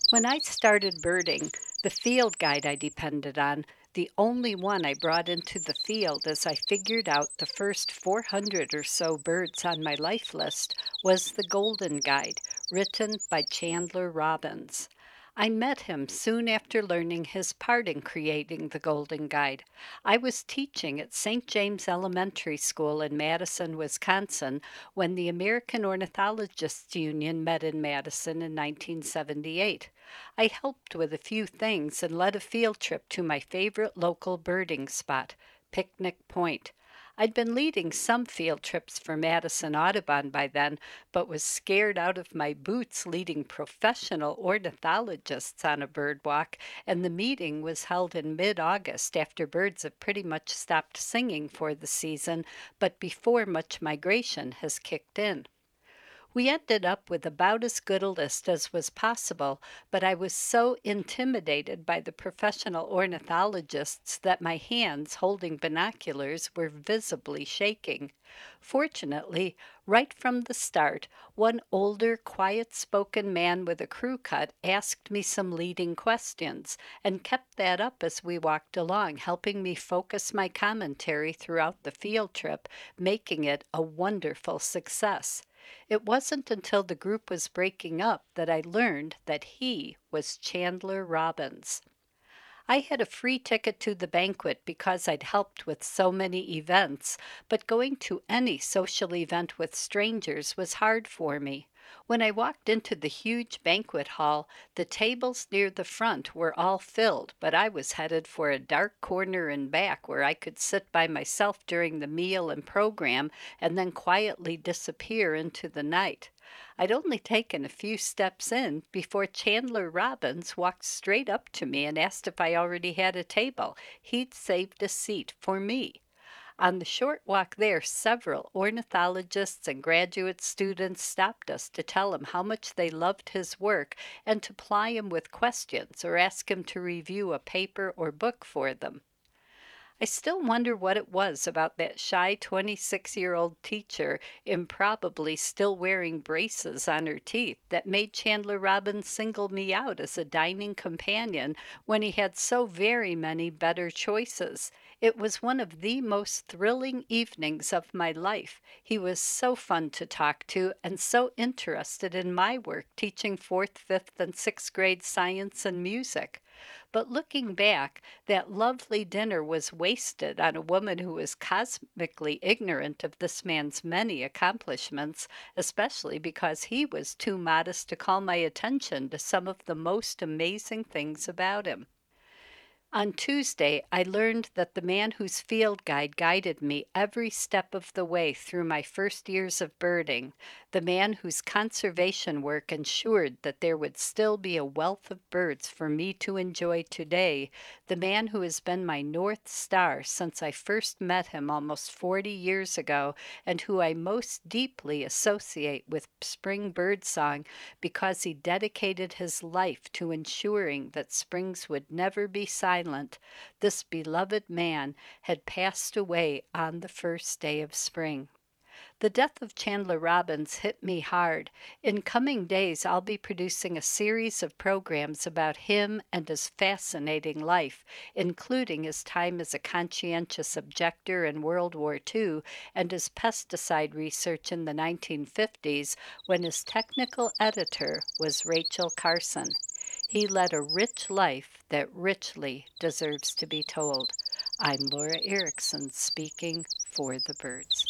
When I started birding, the field guide I depended on, the only one I brought into the field as I figured out the first 400 or so birds on my life list, was the Golden Guide, written by Chandler Robbins. I met him soon after learning his part in creating the Golden Guide. I was teaching at St. James Elementary School in Madison, Wisconsin, when the American Ornithologists Union met in Madison in 1978. I helped with a few things and led a field trip to my favorite local birding spot, Picnic Point. I'd been leading some field trips for Madison Audubon by then, but was scared out of my boots leading professional ornithologists on a bird walk, and the meeting was held in mid-August after birds have pretty much stopped singing for the season, but before much migration has kicked in. We ended up with about as good a list as was possible, but I was so intimidated by the professional ornithologists that my hands holding binoculars were visibly shaking. Fortunately, right from the start, one older, quiet spoken man with a crew cut asked me some leading questions and kept that up as we walked along, helping me focus my commentary throughout the field trip, making it a wonderful success. It wasn't until the group was breaking up that I learned that he was Chandler Robbins. I had a free ticket to the banquet because I'd helped with so many events, but going to any social event with strangers was hard for me. When I walked into the huge banquet hall, the tables near the front were all filled, but I was headed for a dark corner in back where I could sit by myself during the meal and program and then quietly disappear into the night. I'd only taken a few steps in before Chandler Robbins walked straight up to me and asked if I already had a table. He'd saved a seat for me. On the short walk there, several ornithologists and graduate students stopped us to tell him how much they loved his work and to ply him with questions or ask him to review a paper or book for them. I still wonder what it was about that shy 26-year-old teacher, improbably still wearing braces on her teeth, that made Chandler Robbins single me out as a dining companion when he had so very many better choices. It was one of the most thrilling evenings of my life. He was so fun to talk to and so interested in my work teaching fourth, fifth, and sixth grade science and music. But looking back, that lovely dinner was wasted on a woman who was cosmically ignorant of this man's many accomplishments, especially because he was too modest to call my attention to some of the most amazing things about him. On Tuesday, I learned that the man whose field guide guided me every step of the way through my first years of birding, the man whose conservation work ensured that there would still be a wealth of birds for me to enjoy today, the man who has been my North Star since I first met him almost 40 years ago, and who I most deeply associate with spring birdsong because he dedicated his life to ensuring that springs would never be silent, this beloved man had passed away on the first day of spring. The death of Chandler Robbins hit me hard. In coming days, I'll be producing a series of programs about him and his fascinating life, including his time as a conscientious objector in World War II and his pesticide research in the 1950s when his technical editor was Rachel Carson. He led a rich life that richly deserves to be told. I'm Laura Erickson speaking for the birds.